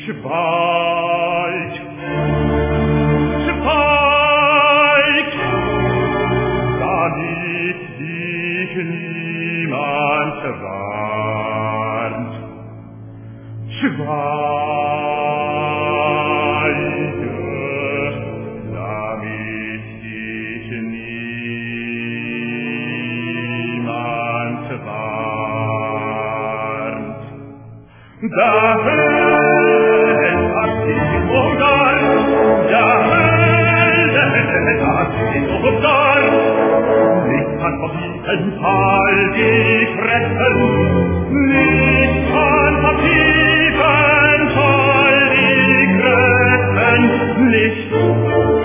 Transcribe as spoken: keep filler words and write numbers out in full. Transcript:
Schweig, schweig, damit dich niemand warnt. Schweige, damit dich niemand warnt. Da Hölle hat sich umgarnt, da Hölle hat sich umgarnt, nicht kann verbieten Fall die Fressen, nicht kann verbieten Fall die Fressen, nicht